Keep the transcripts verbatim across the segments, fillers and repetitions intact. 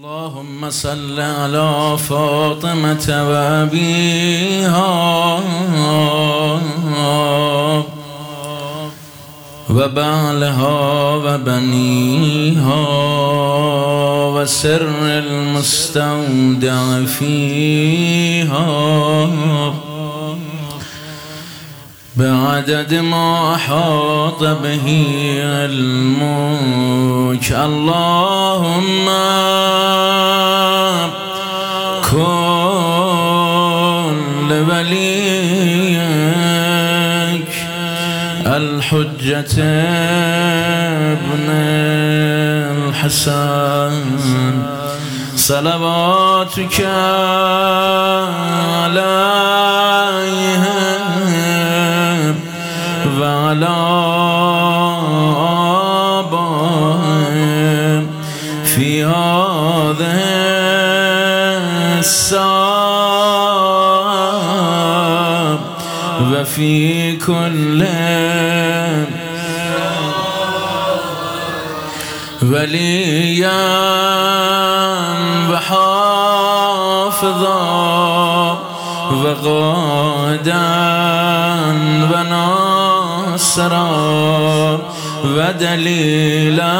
اللهم صل على فاطمة وأبيها وبعلها وبنيها وسر المستودع فيها بعدد ما أحاط به علمك. اللهم كن لوليك الحجة ابن الحسن صلواتك عليه وعلى آبائه في هذه الساعة وفي كل وليا وحافظا وقائدا وناصرا ودليلا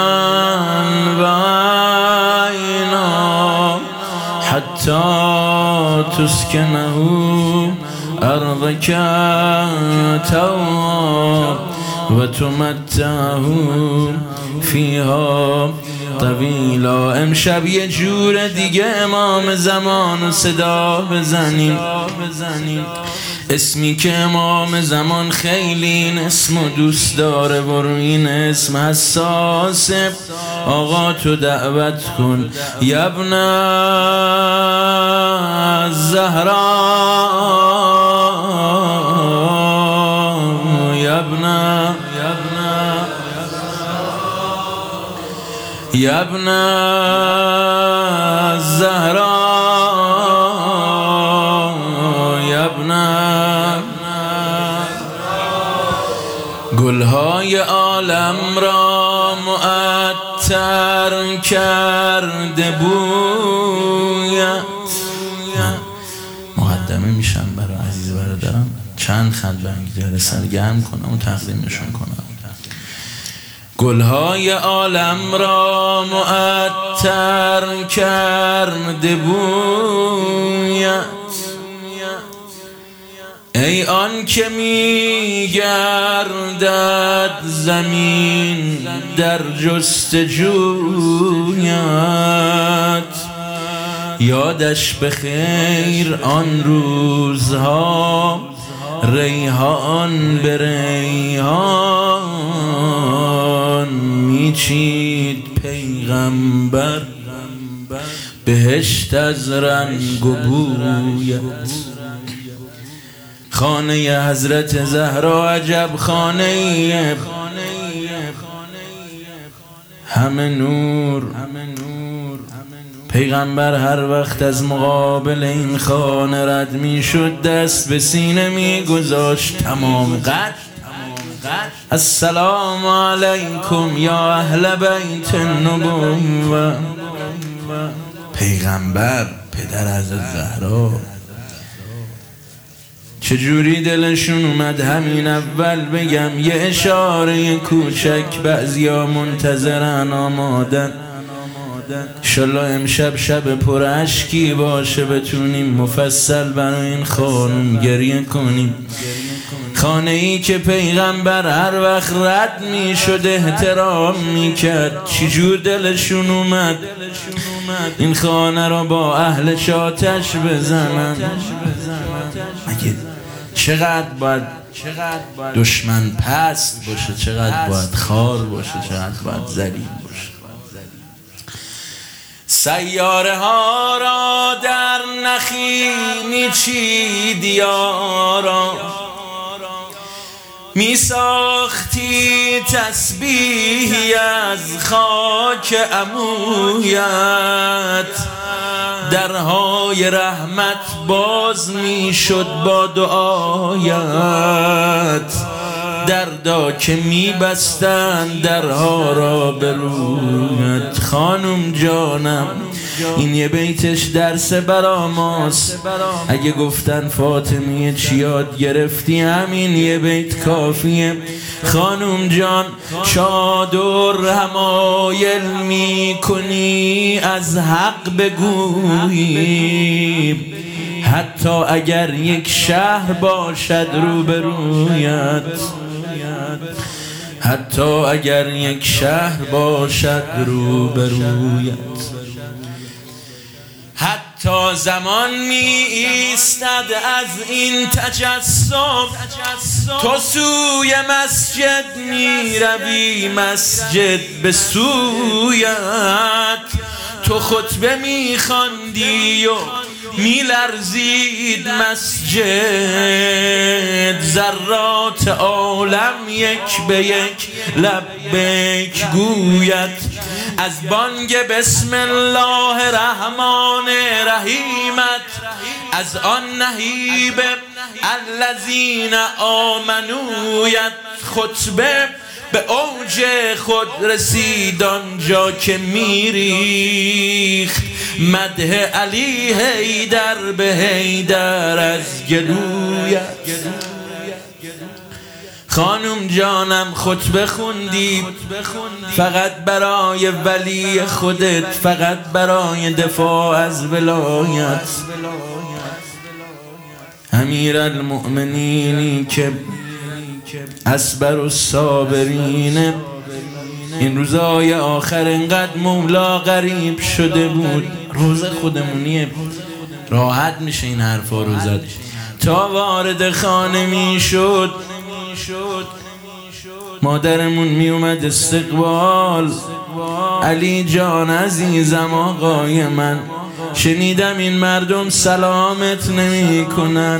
وعينا حتى تسكنه أرضك توا وتمتعه فيها طویلا. امشب یه جور دیگه امام زمان و صدا بزنیم، اسمی که امام زمان خیلی این اسمو دوست داره و روی این اسم حساسه. آقا تو دعوت کن یبن الزهرا یبن يا ابن الزهراء يا ابن گلهای عالم را معطر کرده بویت. مقدمه میشم برای عزیز برادرم، چند خط بنگیره سرگرم کنم و تقدیمشون کنم. گلهای عالم را معطر کرده بویت، ای آن که می گردد زمین در جستجویت. یادش به خیر آن روزها ریحان به ریحان میچید پیغمبر بهشت از رنگ و بویت. خانه حضرت زهرا عجب خانه همه نور. پیغمبر هر وقت از مقابل این خانه رد می شد دست به سینه می گذاشت تمام قد. السلام علیکم یا اهل بیت النبوة. پیغمبر پدر حضرت زهرا چجوری دلشون اومد همین اول بگم یه اشاره کوچک. بعضیا منتظرن آمادن، انشالله امشب شب پر اشکی باشه بتونیم مفصل برای این خانم گریه کنیم. خانه ای که پیغمبر هر وقت رد می شد احترام می کرد. چجور دلشون اومد این خانه را با اهل آتش بزنن. اگه چقدر باید دشمن پست باشه، چقدر باید خار باشه، چقدر باید ذلیل باشه. سیاره ها را در نخی میچید یارا، می ساختی تسبیحی از خاک عمویت. درهای رحمت باز می شد با دعایت. دردا که میبستند درها را به رویت. خانم جانم این یه بیتش درس برا ماست، اگه گفتن فاطمیه چی یاد گرفتی همین یه بیت کافیه. خانم جان چادر حمایل می کنی از حق بگویی، حتی اگر یک شهر باشد روبرویت، حتی اگر یک شهر باشد روبرویت. حتی زمان می ایستد از این تجسم، تو سوی مسجد می روی مسجد به سویت. تو خطبه می خواندی و می لرزید مسجد، ذرات عالم یک به یک لبیک گوید. از بانگ بسم الله الرحمن الرحیمت، از آن نهیب الذین آمنویت خطبه به اوج خود رسید، آنجا که میریخت مدح علی حیدر به حیدر از گلویت. خانم جانم خطبه خوندی فقط برای ولی خودت، فقط برای دفاع از ولایت. امیر المؤمنینی که اصبر الصابرین، این روزای آخر انقدر مولا غریب شده بود. روز خودمونیه راحت میشه این حرفا رو زد. تا وارد خانه میشد مادرمون میومد استقبال. علی جان عزیزم آقای من، شنیدم این مردم سلامت نمی کنن،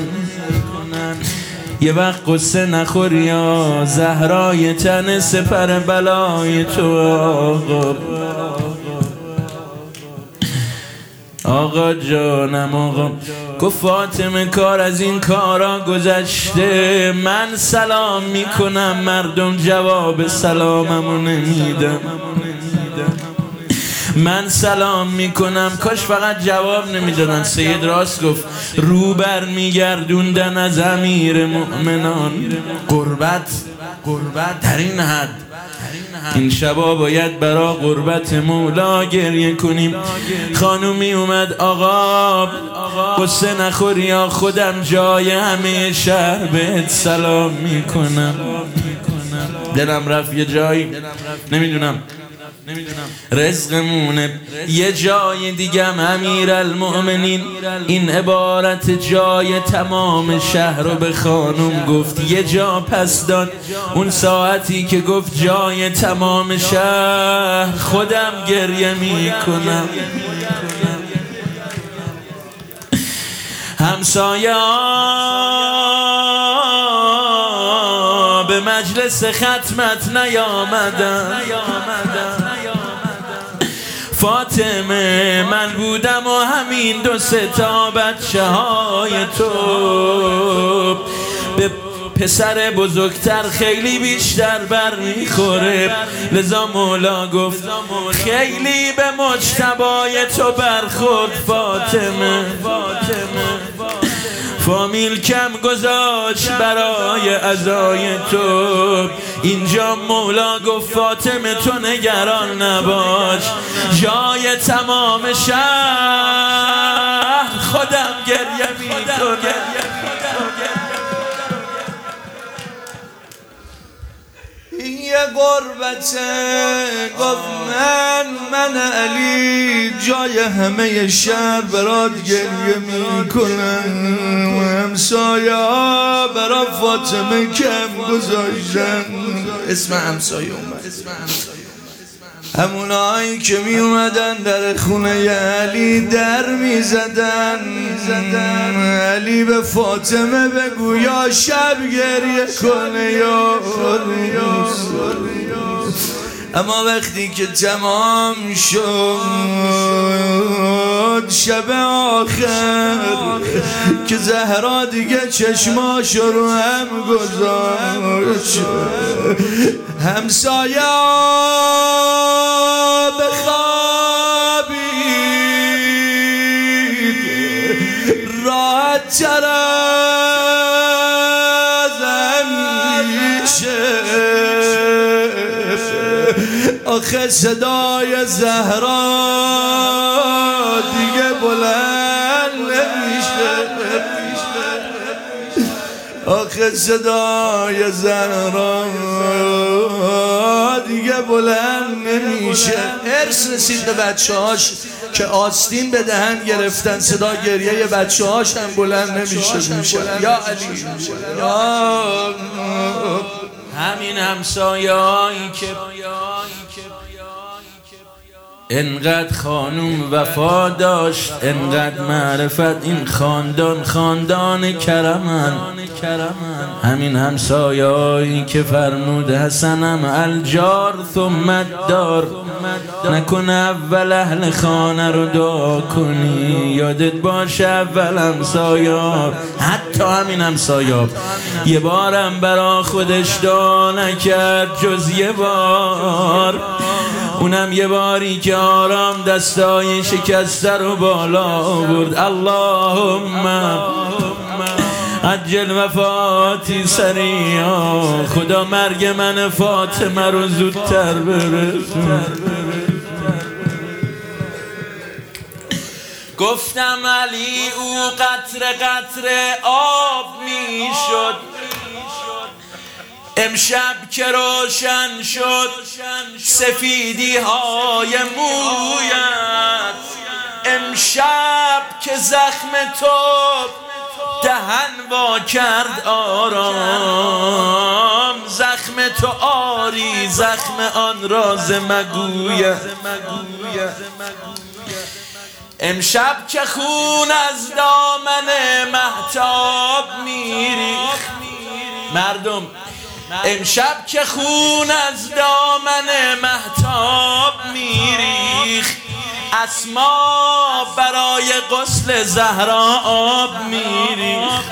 یه وقت قصه نخور یا زهرای تن سپر بلای تو. آقا آقا جانم آقا گفت فاطمه کار از این کارا گذشته، من سلام میکنم مردم جواب سلاممو نمیدم، من سلام میکنم کاش فقط جواب نمیدادن. سید راست گفت، رو بر میگردوندن از امیر مؤمنان. قربت قربت در این حد، این شبا باید برا قربت مولا گریه کنیم. خانومی اومد، آقا قصه نخور یا خودم جای همه شهر بهت سلام میکنم. دلم رفت یه جایی، نمیدونم رزقمونه یه جای دیگم. امیر المؤمنین این عبارت جای تمام شهر رو به خانم گفت. یه جا پس داد، اون ساعتی که گفت جای تمام شهر، خودم گریه میکنم. همسایه به مجلس ختمت نیامدن. فاطمه من بودم و همین دو سه تا بچه های تو، به پسر بزرگتر خیلی بیشتر بر میخوره، لذا مولا گفت خیلی به مجتبای تو برخورد فاطمه. فامیل کم گذاشت برای عزای تو، اینجا مولا گفت فاطمه تو نگران نباش، جای تمام شهر خودم گریه میکنم. یه غربته گفت من من علی جای همه شهر برات گریه میکنم، همسایه ها برا فاطمه کم گذاشتن. اسم همسایه اومد، همونایی که می اومدن در خونه علی در می زدن. علی به فاطمه بگو یا شب گریه کنه یا روز. اما وقتی که تمام شد شب آخر که زهرا دیگه چشماشو رو هم گذاشت. همسایه بخوابید راحت تر از همیشه. آخه صدای زهرا دیگه بلند نمیشه. آخه صدای زهرا دیگه بلند نمیشه. ارث رسید به بچه هاش که آستین به دهن گرفتن، صدا گریه بچه هاش هم بلند نمیشه. میشه یا علی یا همین همسایه‌ای که انقدر خانوم وفا داشت، انقدر معرفت، این خاندان خاندان کرمن. همین همسایه‌ای که فرمود حسنم الجار ثم الدار، نکنه اول اهل خانه رو دعا کنی، یادت باشه اول همسایه‌ها. حتی همین همسایه‌ها یه بارم برا خودش دعا نکرد جز یه بار، اونم یه باری که آرام دستای شکسته رو بالا برد. اللهم عجل وفاتی سریعا، خدا مرگ من فاطمه رو زودتر برسون. گفتم علی او قطره قطره آب می شد، امشب که روشن شد سفیدی های مویت، امشب که زخم تو دهن وا کرد آرام، زخم تو آری زخم آن راز مگویه. امشب که خون از دامن مهتاب میریخت، مردم امشب که خون از دامن مهتاب میریخت، اسما برای غسل زهرا آب میریخت.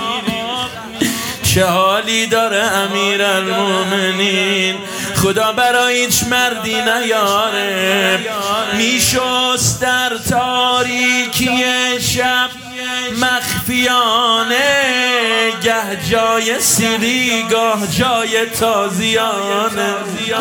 چه حالی داره امیرالمومنین، خدا برای هیچ مردی نیاره. میشست در تاریکی شب مخفیانه، گه جای سیری گاه جای تازیانه.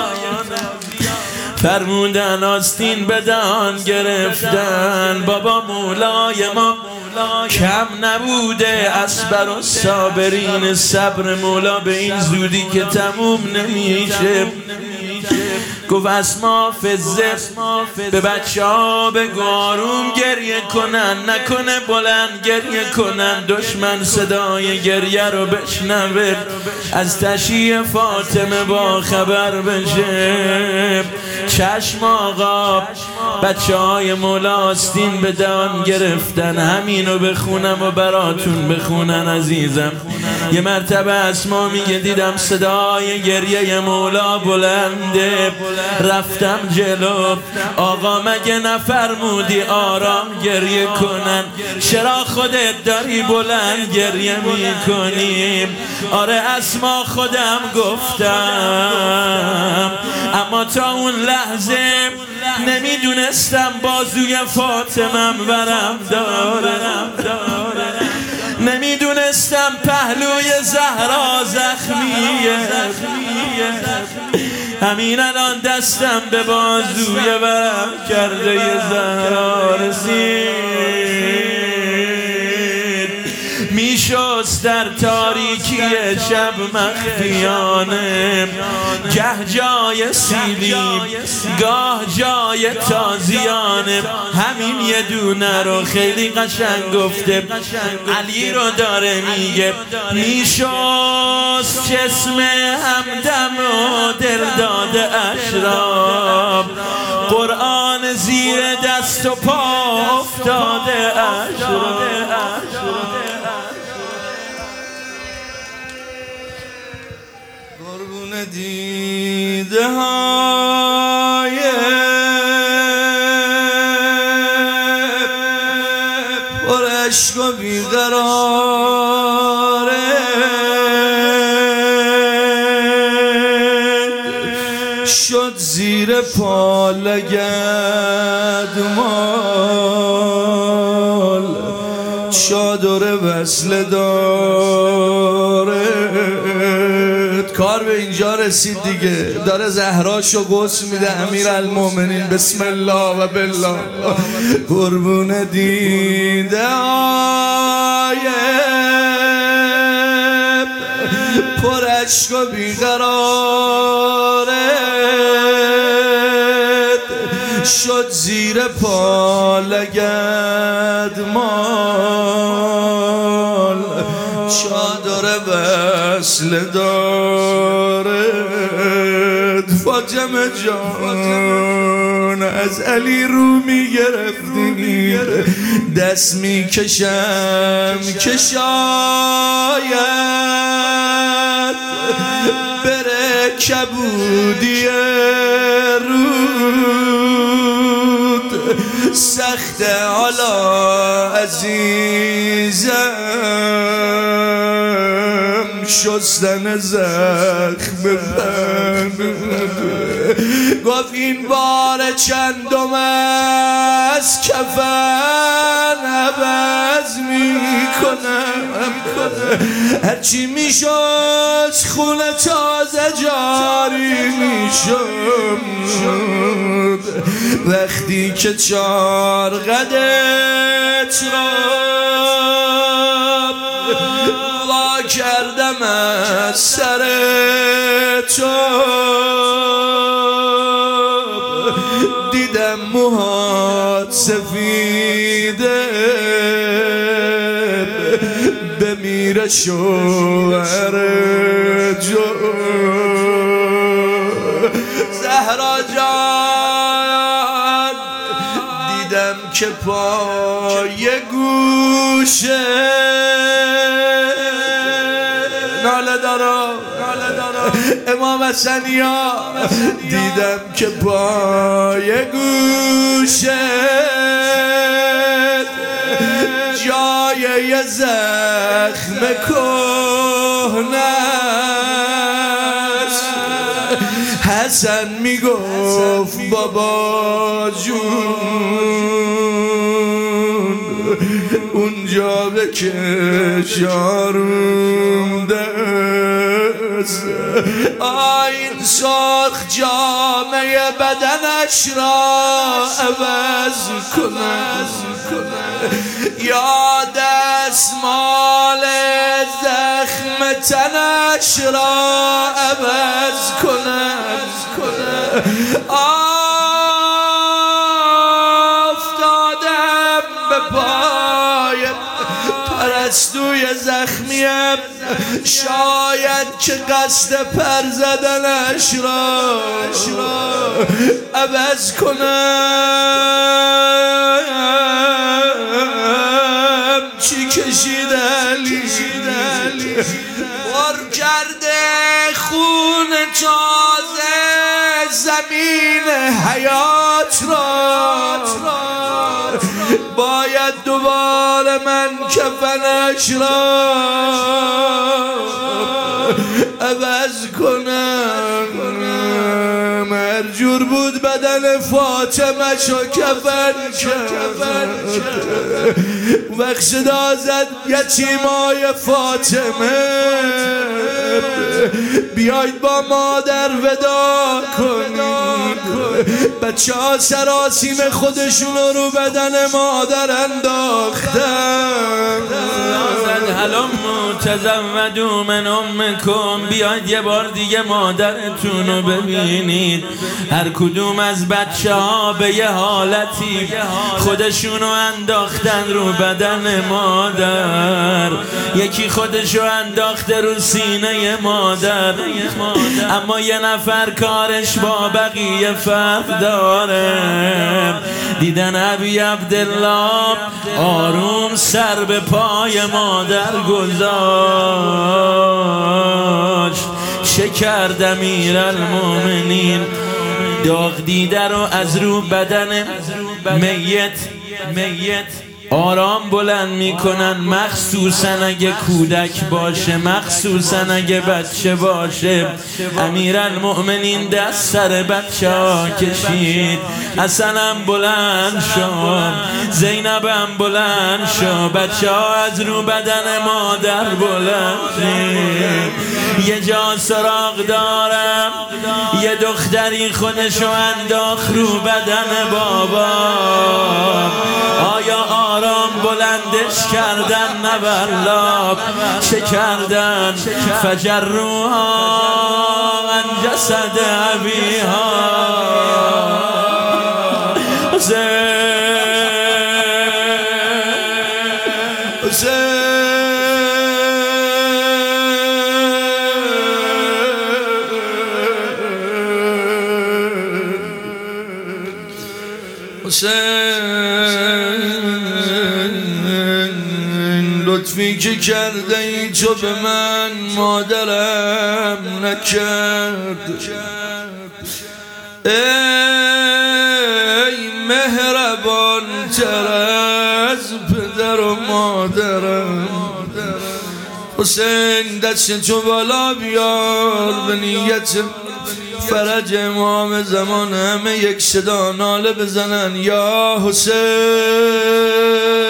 فرمودن آستین به دهان گرفتن، بابا مولای ما کم نبوده، اصبر و صابرین، صبر مولا به این زودی که تموم نمیشه. گفت اسما فزه به بچه ها بگو آروم گریه کنن، نکنه بلند گریه کنن، دشمن صدای گریه رو بشنوه، از تشییع فاطمه با خبر بشه. چشم آقا بچه های مولا آستین به دهان گرفتن، همینو بخونم و براتون بخونن عزیزم. یه مرتبه اسما میگه دیدم صدای گریه مولا بلنده، رفتم جلو، آقا مگه نفرمودی آرام گریه کنن، چرا خودت داری بلند گریه میکنی؟ آره اسما خودم گفتم، اما تا اون لحظه نمیدونستم بازوی فاطمم ورم داره، نمیدونستم پهلوی زهرا زخمیه. همین الان دستم به بازوی ورم کرده ی زهرا رسید. میشست در تاریکی شب مخفیانه، گه جای سیلی گاه جای تازیانه. همین یه دونه رو خیلی قشنگ گفته، علی رو داره میگه. میشست جسم همدم و دلداد اشراب، قرآن زیر دست و پا افتاده اشراب. قربون دیده های عشق و بیقراره شد زیر پا لگدمال چادر وصله داره. کار به اینجا رسید دیگه، داره زهراشو غسل میده امیرالمومنین. بسم الله و بالله قربون دیده آیه پر عشق و بیقراره شد زیر پا لگدمال چادر وصله دارد. فاطمه جان از علی رو میگرفتی دست میکشم که شاید بره کبودی رود سخت حالا عزیزم شستن زخم من. گفت این بار چندم از کفن عوض میکنم هرچی میشد خونه تازه جاری میشم وقتی که چار قدت را وا کردم از سر تو دیدم موهات سفیده بمیره شوهر جو. زهرا جان دیدم که پای گوشه ناله دارا امام حسنیا دیدم که پای گوشه جای یه زخم کهنه‌ست. حسن میگفت بابا جون اونجا به کشارم دست آین سرخ جامعه بدنش را عوض کنه یا دستمال زخم تنش را عوض کنه افتادم به پای پرستوی زخمیم شاید که قصد پر زدنش را عوض کنم. چی کشید علی بار کرده خون تازه زمین حیات را باید دوباره من کفنش را عوض کنم. مرجور بود بدن فاطمه شو کفن کرد وقت صدا زد یتیمای فاطمه بیاید با مادر ودا کنید. بچه ها سراسیم خودشون رو بدن مادر انداختن. هلم تزودوا من امکم بیاید یه بار دیگه مادرتون رو ببینید. هر کدوم از بچه ها به یه حالتی خودشونو انداختن رو بدن مادر. یکی خودشو انداخته رو سینه مادر اما یه نفر کارش با بقیه فرق داره. دیدن ابی عبدالله آروم سر به پای مادر گذاشت. چه کرد امیرالمومنین داغ دیده رو از رو بدن میت میت آرام بلند میکنن، مخصوصا اگه کودک باشه، مخصوصا اگه بچه باشه. امیرالمؤمنین دست سر بچه ها کشید، حسنم بلند شد، زینبم بلند شد، بچه ها از رو بدن مادر بلند شد. یه جا سراغ دارم، یه دختری خودشو انداخت رو بدن بابا. آیا آرام بلندش کردن؟ نه والله. چه کردن؟ فجروها عن جسد ابیها. حسین حسین حسین لطفی که کرده ای تو به من مادرم نکرد. ای مهربان تر از پدر و مادرم. حسین دست تو بالا بیار، به نیت فرج امام زمان همه یک صدا ناله بزنن یا حسین.